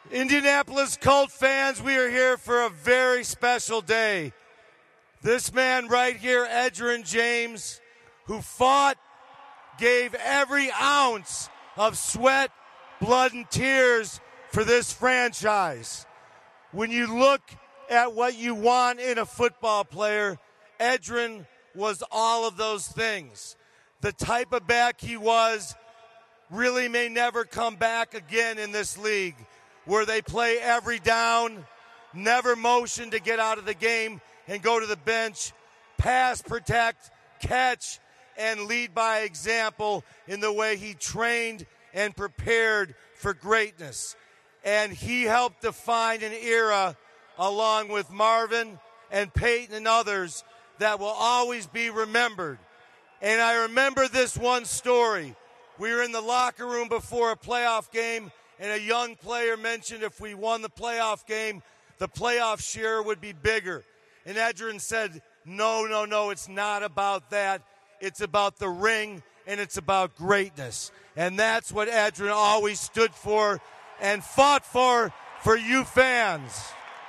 Indianapolis Colt fans, we are here for a very special day. This man right here, Edgerrin James, who fought, gave every ounce of sweat, blood, and tears for this franchise. When you look at what you want in a football player, Edgerrin was all of those things. The type of back he was really may never come back again in this league, where they play every down, never motion to get out of the game and go to the bench, pass, protect, catch, and lead by example in the way he trained and prepared for greatness. And he helped define an era, along with Marvin and Peyton and others, that will always be remembered. And I remember this one story. We were in the locker room before a playoff game, and a young player mentioned if we won the playoff game, the playoff share would be bigger. And Edgerrin said, no, it's not about that. It's about the ring, and it's about greatness. And that's what Edgerrin always stood for and fought for you fans.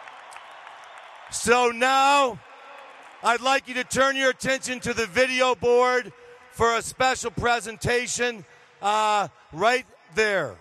So now I'd like you to turn your attention to the video board for a special presentation right there.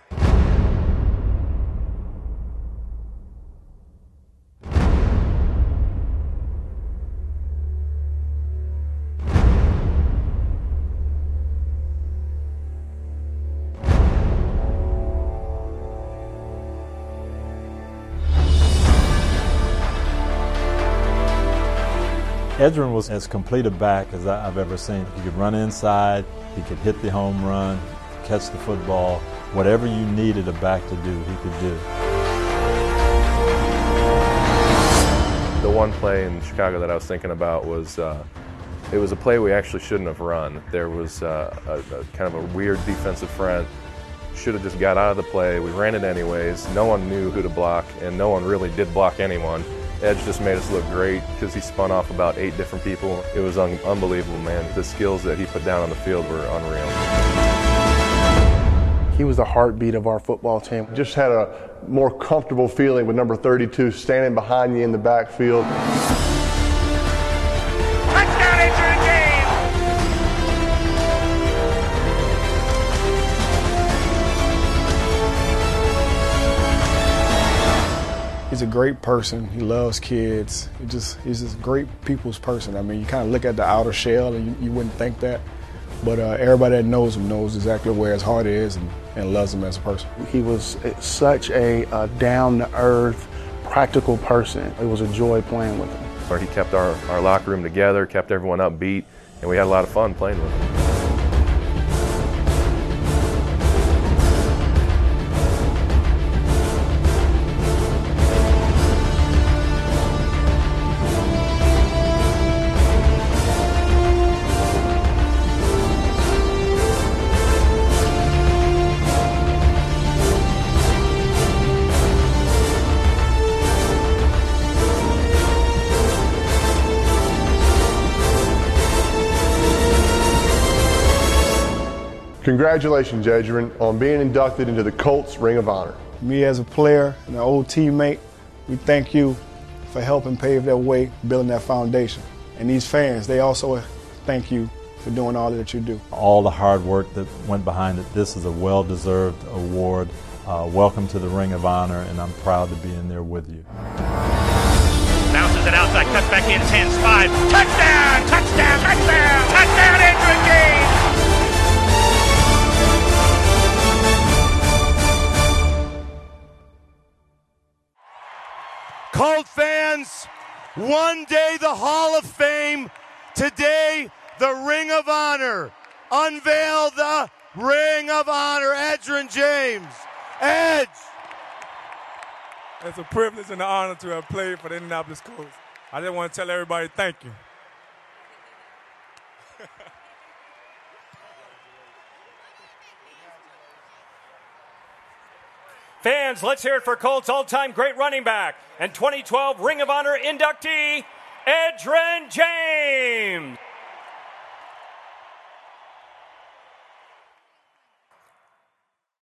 Edgerrin was as complete a back as I've ever seen. He could run inside, he could hit the home run, catch the football. Whatever you needed a back to do, he could do. The one play in Chicago that I was thinking about was, it was a play we actually shouldn't have run. There was a kind of a weird defensive front. Should have just got out of the play. We ran it anyways. No one knew who to block, and no one really did block anyone. Edge just made us look great because he spun off about 8 different people. It was unbelievable, man. The skills that he put down on the field were unreal. He was the heartbeat of our football team. Just had a more comfortable feeling with number 32 standing behind you in the backfield. Touchdown, Edgerrin James! He's a great person. He loves kids. He's just a great people's person. I mean, you kind of look at the outer shell and you wouldn't think that. But everybody that knows him knows exactly where his heart is and loves him as a person. He was such a down-to-earth, practical person. It was a joy playing with him. He kept our locker room together, kept everyone upbeat, and we had a lot of fun playing with him. Congratulations, Edgerrin, on being inducted into the Colts Ring of Honor. Me as a player and an old teammate, we thank you for helping pave that way, building that foundation. And these fans, they also thank you for doing all that you do. All the hard work that went behind it, this is a well-deserved award. Welcome to the Ring of Honor, and I'm proud to be in there with you. Bounces it outside, cuts back in, 10, 5. Touchdown! Touchdown! Touchdown! Touchdown, Edgerrin James! Colt fans, one day the Hall of Fame, today the Ring of Honor. Unveil the Ring of Honor, Edgerrin James. Edge. It's a privilege and an honor to have played for the Indianapolis Colts. I just want to tell everybody thank you. Fans, let's hear it for Colts all-time great running back and 2012 Ring of Honor inductee, Edgerrin James.